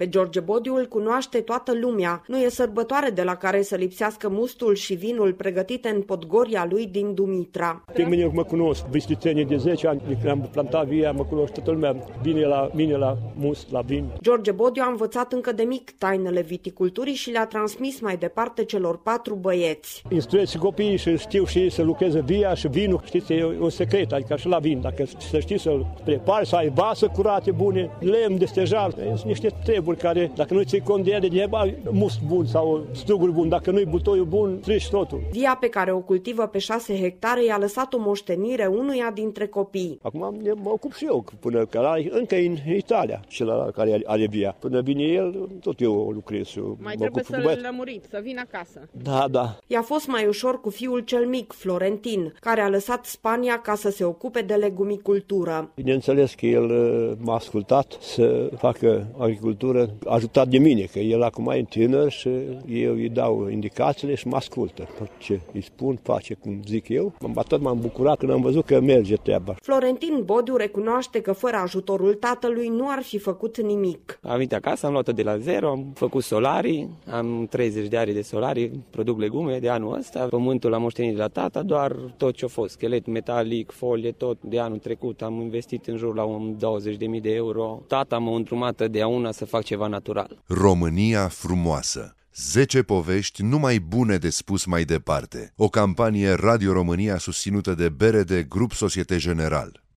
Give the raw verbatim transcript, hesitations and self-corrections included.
Pe George Bodiu îl cunoaște toată lumea. Nu e sărbătoare de la care să lipsească mustul și vinul pregătite în Podgoria lui din Dumitra. Pe mine mă cunosc, vistițenii de zece ani, de când am plantat via, mă cunosc toată lumea. Vine la mine la must, la vin. George Bodiu a învățat încă de mic tainele viticulturii și le-a transmis mai departe celor patru băieți. Instruiesc copiii și știu și să lucreze via și vinul. Știți, e un secret, adică și la vin. Dacă să știi să-l prepari, să ai vasă curate bune, lemn de stejar. Sunt niște treburi care, dacă nu ții cont de ele, de must bun sau struguri bun. Dacă nu-i butoiul bun, strici totul. Via pe care o cultivă pe șase hectare i-a lăsat o moștenire unuia dintre copii. Acum mă ocup și eu, până că încă în Italia, cel care are via. Până vine el, tot eu lucrez. Eu mai trebuie să-l lămuriți, să vină acasă. Da, da. I-a fost mai ușor cu fiul cel mic, Florentin, care a lăsat Spania ca să se ocupe de legumicultură. Bineînțeles că el m-a ascultat să facă agricultură, ajutat de mine, că el acum e tânăr și eu îi dau indicațiile și mă ascultă. Tot ce îi spun, face cum zic eu. Tot m-am bucurat când am văzut că merge treaba. Florentin Bodiu recunoaște că fără ajutorul tatălui nu ar fi făcut nimic. Am venit acasă, am luat-o de la zero, am făcut solarii, am treizeci de ari de solarii, produc legume de anul ăsta, pământul l-am moștenit de la tata, doar tot ce a fost, schelet metalic, folie, tot de anul trecut, am investit în jur la un douăzeci de mii de euro. Tata m-a îndrumat de una să fac ceva natural. România frumoasă. zece povești numai bune de spus mai departe. O campanie Radio România susținută de B R D Grup Societe General.